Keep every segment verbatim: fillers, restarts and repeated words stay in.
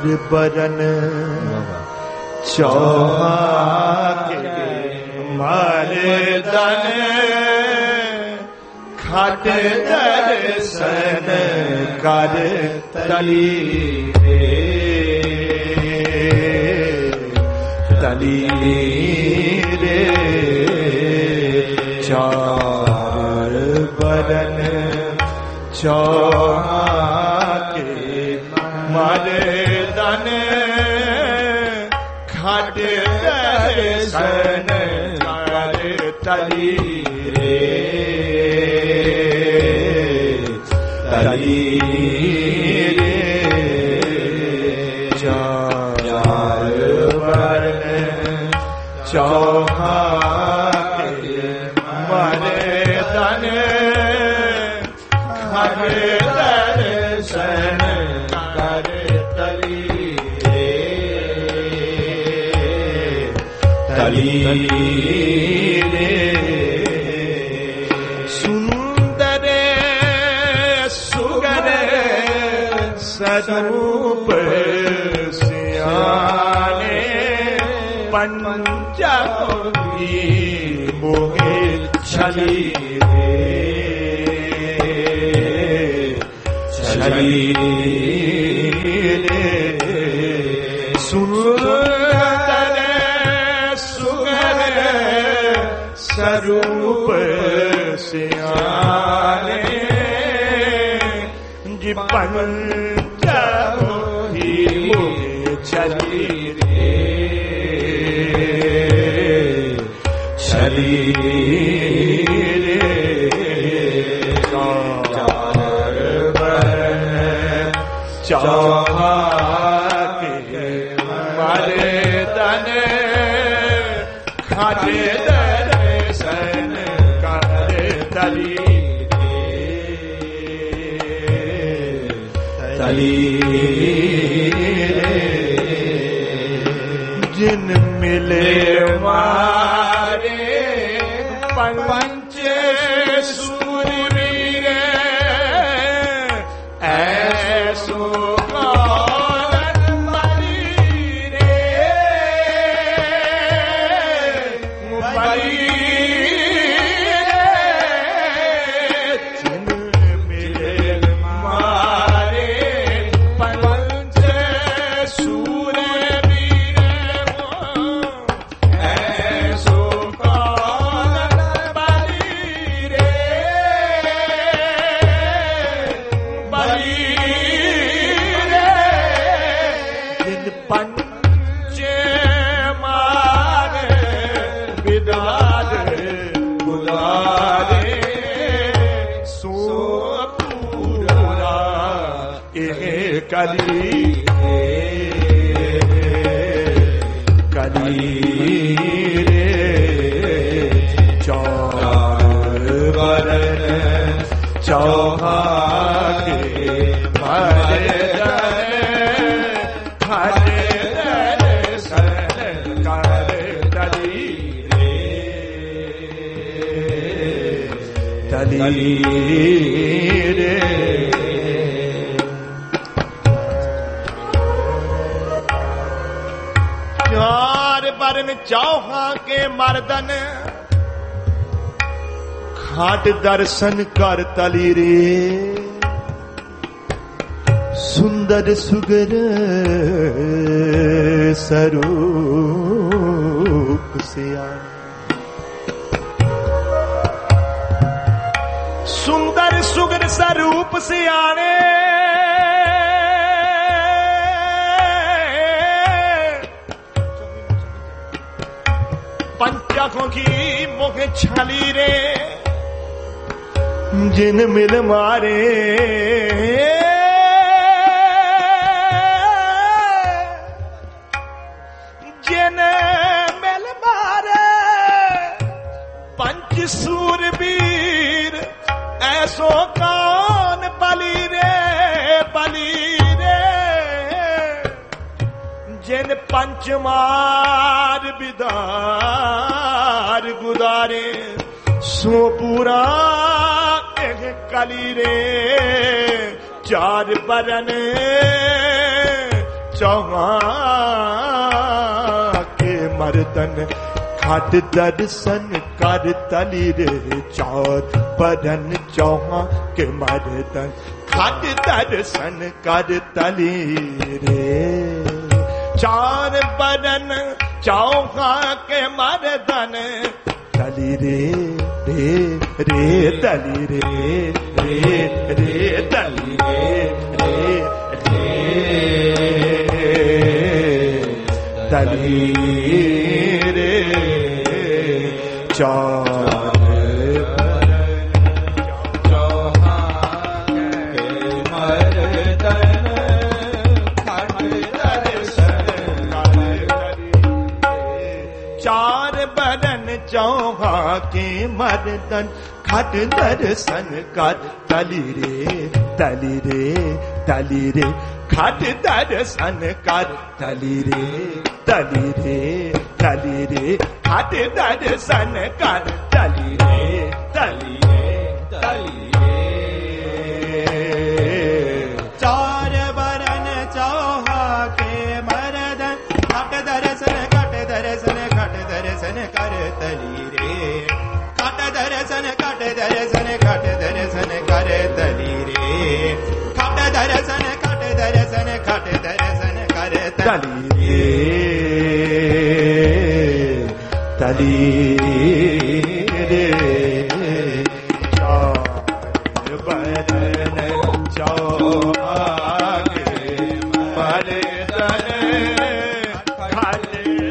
बरन चौहा के मर्दन खट दर्शन कर तली रे तली रे चार बरन चौहा के मर्दन खट दर्शन कर तली रे तली रे चार बरन चौहा के मर्दन खट दर्शन कर तली रे तली रे सुंदर सुगर स्वरूप सियाने पंचमी मोहे छली रे छली रे सुंदर सुगर स्वरूप सियाने जी पंचमी मोहे छली रे छली रे चार बरन चौहा के मर्दन खट दर्शन कर तली रे तली रे जिन मिले मारे पंच सूरवीर ऐसो कौन बली रे बली रे जिन मिले मारे पंच सूरवीर ऐसो कौन बली रे बली रे जिन पंच मारे विदार गुदारे सो पूरा एह कली कली रे चार बरन चौहा के मर्दन खट दर्शन कर तली रे तली रे चार बरन चौहा के मर्दन खाट दर्शन कर तली रे सुंदर सुगर स्वरूप सियाने सुंदर सुगर स्वरूप सियाने पंचाखों की मुख छली रे जिन मिल मारे जिन मिल मारे पंच सूरवीर ऐसो कौन बली रे बली रे जिन पंचमार बिदार गुदारे सो पूरा एक कली रे चार बरन चौहान के मर्दन खाट दर्शन कर तली रे चार बरन चौहान के मर्दन खाट दर्शन कर तली रे चार बरन चौहान के मर्दन तली रे रे रे तली रे रे रे तली रे रे रे तली रे चार चौहा के मर्दन खट दर्शन कर तली रे तली रे तली रे खट दर्शन कर तली रे तली रे तली रे खट दर्शन कर तली रे तली रे तली रे चार बरन चौहा के मर्दन खट दर्शन खट दर्शन खट दर्शन कर तली रे खट दर्शन खट दर्शन खट दर्शन कर तली रे खट दर्शन खट दर्शन खट दर्शन कर तली रे तली रे चार बरन चौहा के मर्दन खट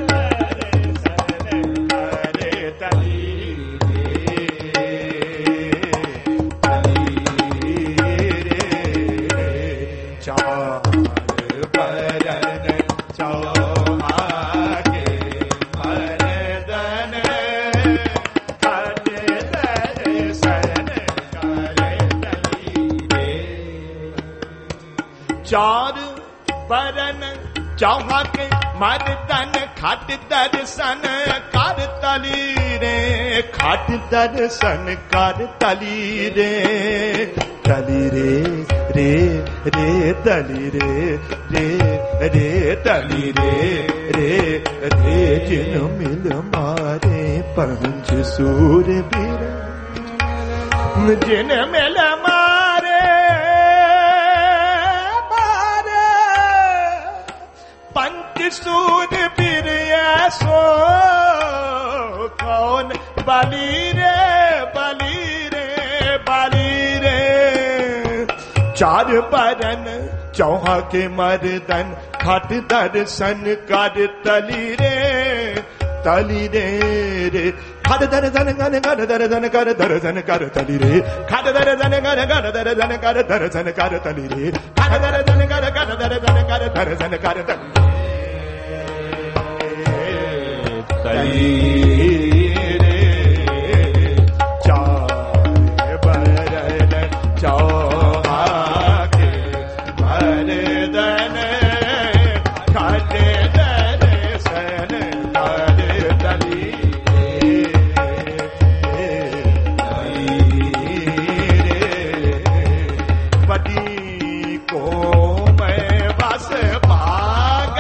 चार बरन चौहा के मर्दन खट दर्शन कर तली रे खट दर्शन कर तली रे तली रे रे रे तली रे रे रे तली रे रे रे जिन मिल मारे पंच सूर बीर जिन मिल मारे सूद फिर सो कौन बली रे बली रे बली रे चार बरन चौहा के मर्दन खट दर्शन कर तली रे तली रे रे खट दर्शन कर कर दर्शन कर दर्शन कर तली रे खट दर्शन कर कर दर्शन कर दर्शन कर तली रे खट दर्शन कर कर दर्शन कर दर्शन कर तली तली रे चार बरन चौहा के मर्दन खट दर्शन कर तली रे बड़ी को मैं बस भाग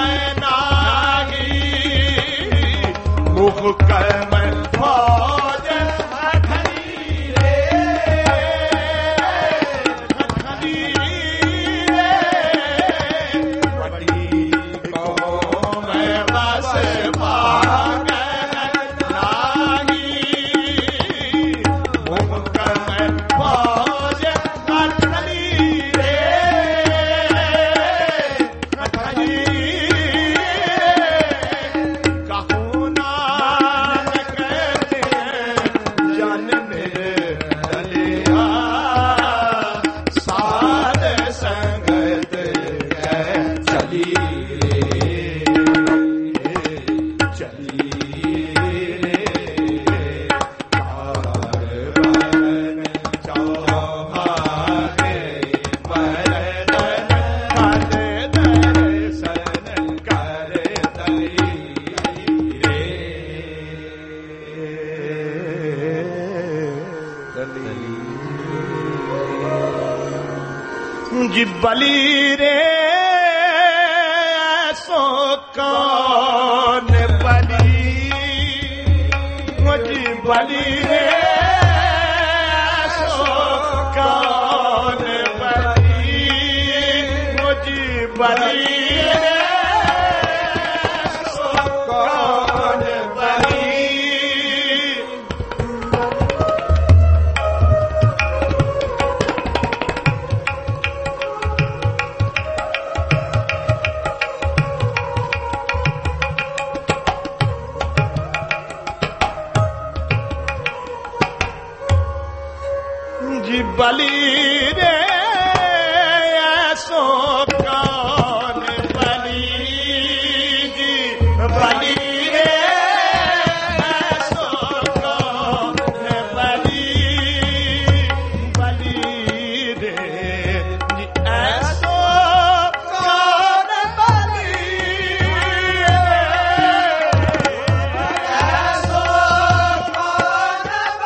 कर्म फौज खड़ी रे खड़ी रे बड़ी कौम बस भाग नागी मुख कर्म फौज खड़ी रे खड़ी जी बली रे बली रे सो कौन बली। जी बली रे सो कौन बली जी बली रे सो कौन बली बली रे जी ऐसो कौन बली ऐसो कौन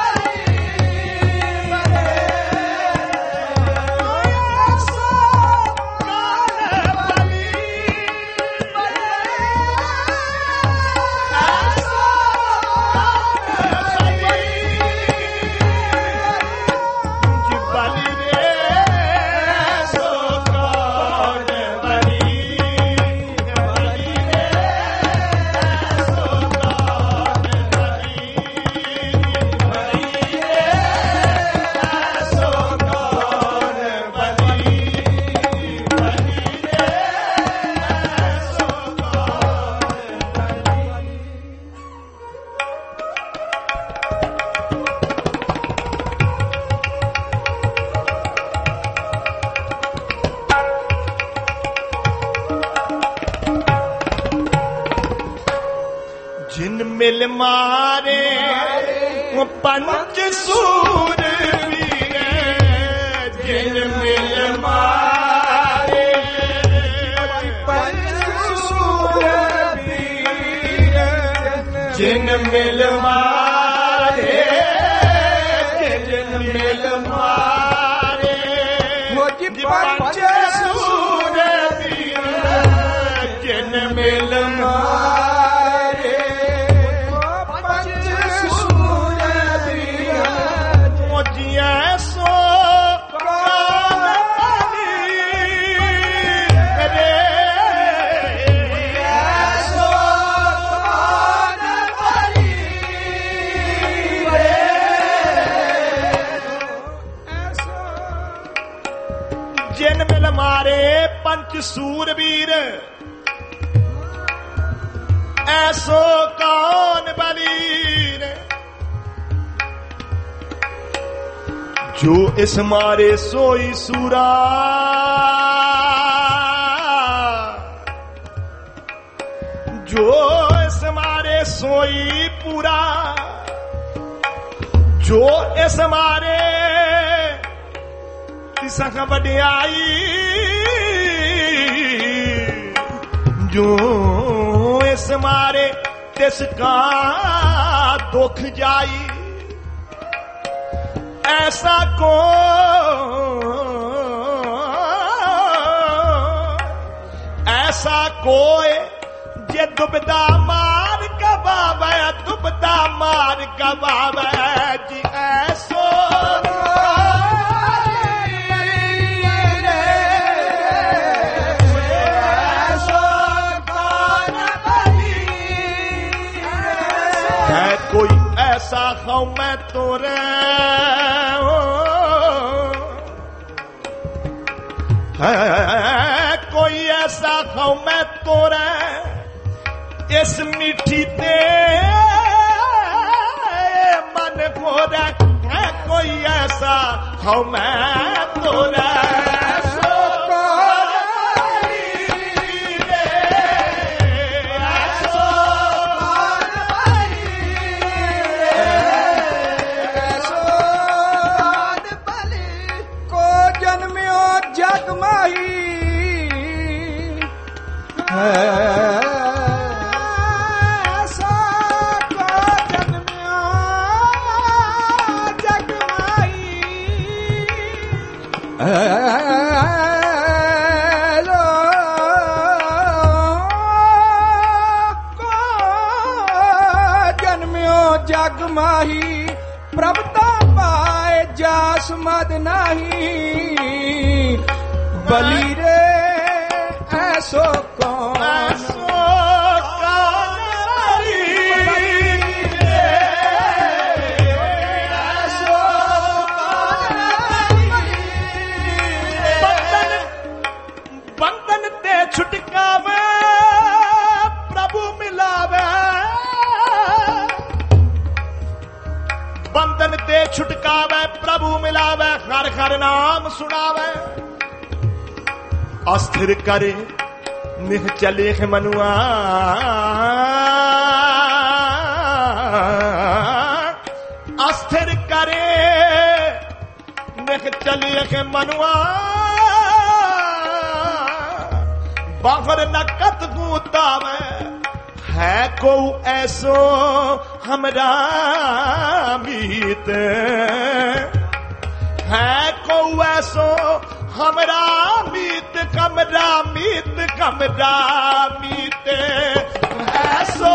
जिन मिल मारे पंच सूर वीरे जिन मिल मारे पंच सूर वीरे जिन मिल मारे जिन मिल मारे पंच सूर वीरे जिन मिल मारे ऐसो कौन बली रे ऐसो कौन बली रे ऐसो जिन मिल मारे पंच सूरवीर ऐसो कौन बली रे जो इस मारे सोई सूरा जो इस मारे सोई पूरा जो इस मारे तिसक वड्याई जो इस मारे तिसका दुख जाई ऐसा को ऐसा कोई जे दुबदा मार कबावे दुबदा मार कबावे जी ऐसो ऐसो कौन बली है कोई ऐसा खाऊं मैं तोरे है कोई ऐसा खाऊं मैं तोरे इस मिठी ते मन खोरे है कोई ऐसा खाऊं मैं तोरे ऐसा को जन्म्या जग माई ऐलो को जन्म्यो जग माही प्रभता पाए जास मद नाही बली रे ऐसो कौन ऐसो कौन बली रे, ऐसो कौन बंधन बंधन ते छुटकावे प्रभु मिलावे, बंधन ते छुटकावे प्रभु मिलावे, हर हर नाम सुनावे। अस्थिर करे निह चले है मनुआ, अस्थिर करे निह चले है मनुआ, बाहर नकत गुतावे, है को ऐसो हमरा मीत, है को ऐसो हमरा मीत, कमरा मीत कमरा मीत, ऐसो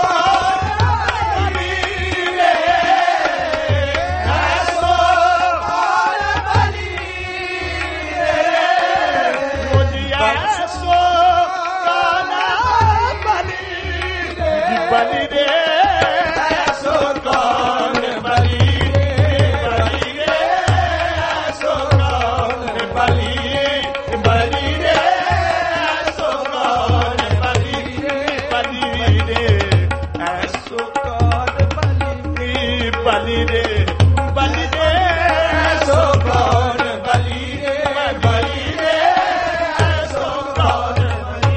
बली रे, ऐसो बली रे, मुझे ऐसो काना बली रे, बली रे, ऐसो कौन बली बली रे, बली रे, ऐसो कौन बली रे, बली रे, ऐसो कौन बली।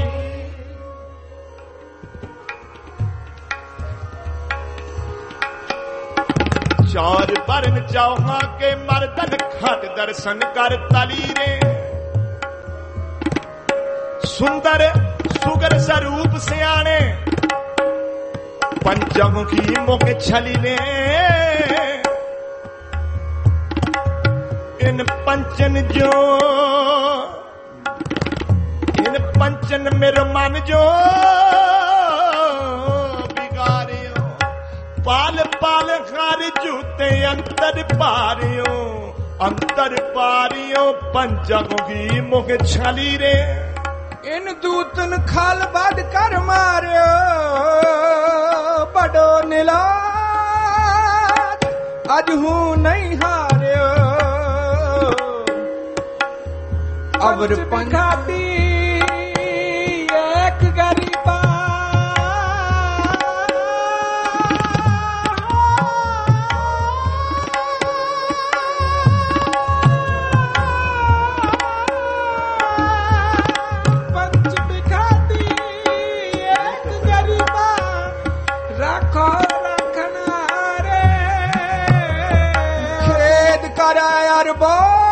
चार बरन चौहा के मर्दन खट दर्शन कर तली रे, सुंदर सुगर स्वरूप सियाने पंचम की मुख छली ने, इन पंचन जो इन पंचन मेरे मन जो बिगाड़ियो, पाल पाल खार जूते अंतर पारियो, अंतर पारियो पंचम की मुख छली रे, इन दूतन खाल बद कर मारियो, बड़ो नीला अज हूं नहीं हारियो, अवर पंखाती एक गरीबा, पंच बिखाती एक गरीबा, रखो रखना रे, खेद करे अरबो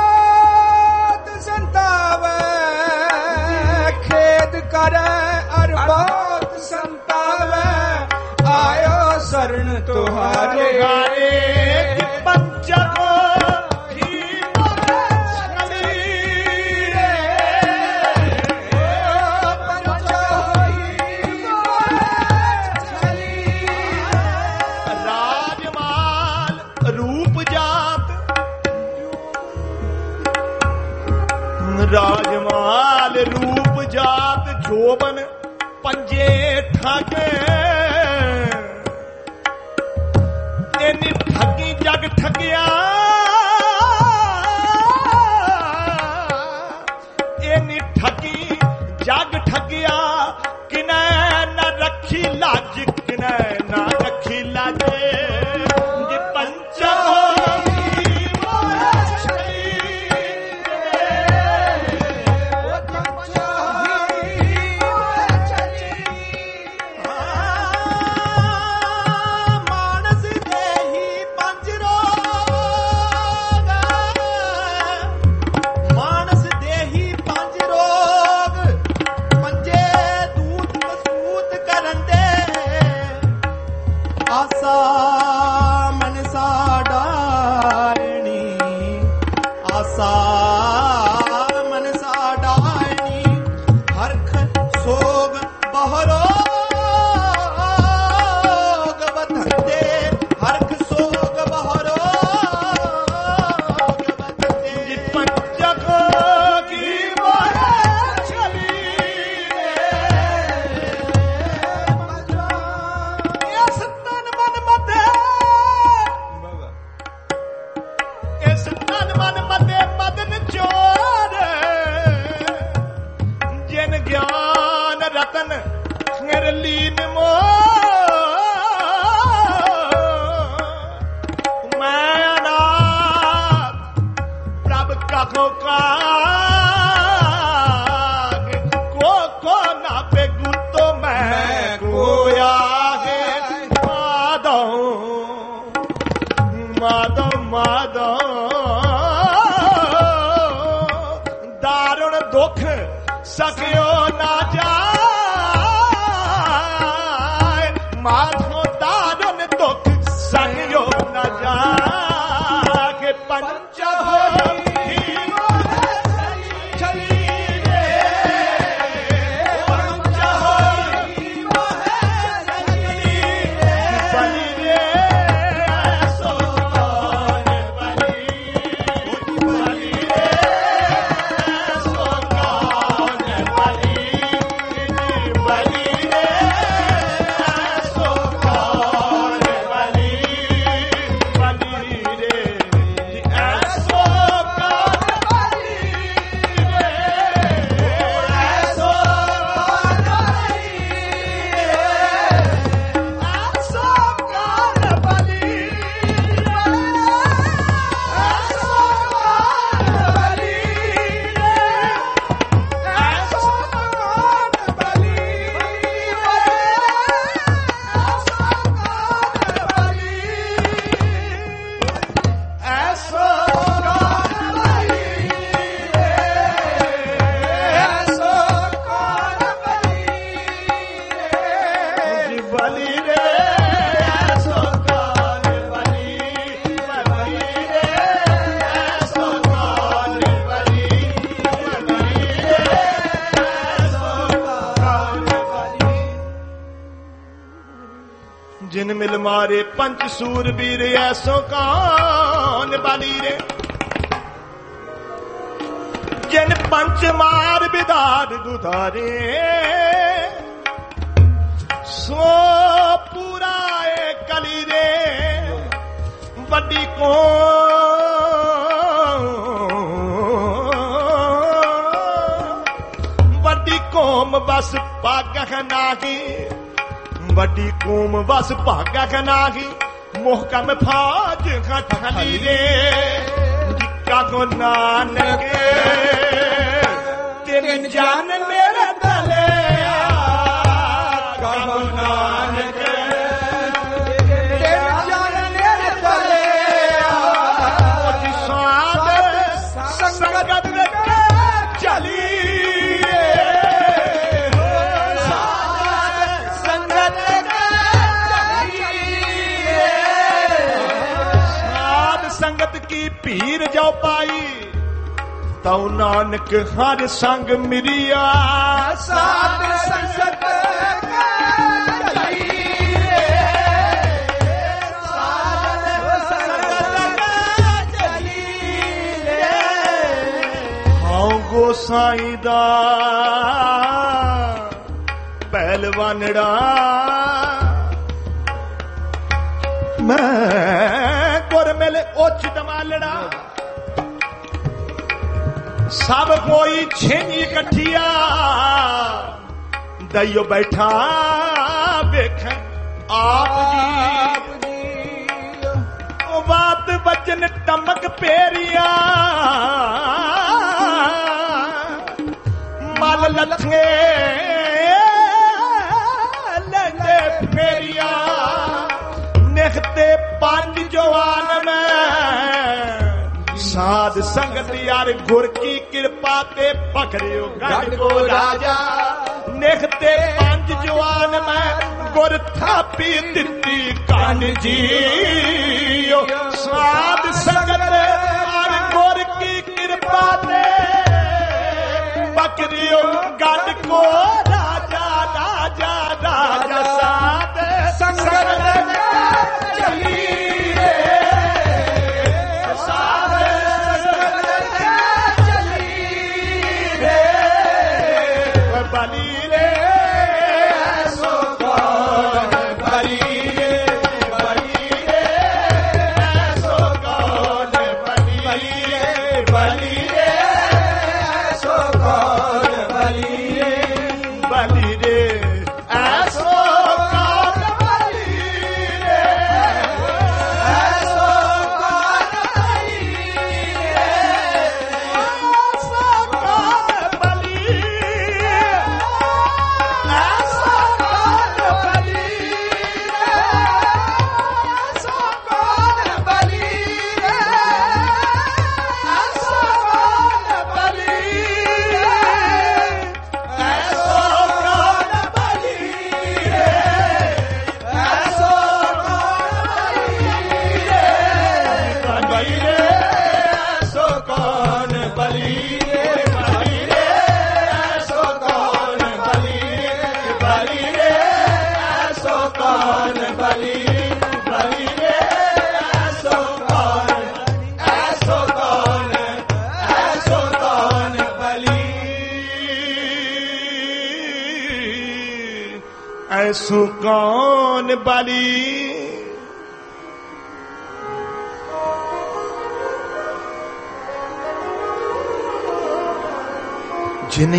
करे अरबोत संतावे, आयो शरण तुहारे पंचको की छली रे, पंचको छली, राजमाल रूप जात, राजमाल रूप जात, जोबन पंजे ठाके, इन्नी ठगी जग ठगिया, इन्नी ठगी जग ठगिया, किने न रखी लाज, किने न रखी लाजे, पंचो रतन ज्ञान रतन लीन मो मैं अनाथ प्रभ कहो का को को ना बेगु तो मैं गोया है माधव माधव माधव दारुण दुख सकियो ना जा माधो दारुण दुख संयो न जाके पंच जिन मिल मारे पंच सूरबीर ऐसो कौन बाली रे जिन पंच मार बिदार दुधारे सो पूरा एक कली रे बड़ी को बड़ी कौम बस पागह नाही बड़ी कौम बस भागा का नाही मोहकम फाज खली रे जिक्का को नानक तेरे जान मेरे तले कहो नानक तेरे जान मेरे तले साध संगत चली संगत की पीर जाओ पाई तौ नानक हर संग मिरिया साध संगत हाँ गोसाई दा पहलवानड़ा मैं मेले उच्च दमालड़ा सब कोई छेनी इकट्ठिया दइयो बैठा देख आप जी ओ बात बचन टमक पेरिया मल लथे लगे फेरिया निखते पांच जवान में साध संगत यार गुर की कृपा ते पकड़ियो गढ़ को राजा निखते पांच जवान में गुर थापी दिती कान जी साध संगत यार गुर की कृपा ते पकड़ियो गढ़ को राजा राजा राजा साध संगत चली बली रे ऐसो कौन बली जिन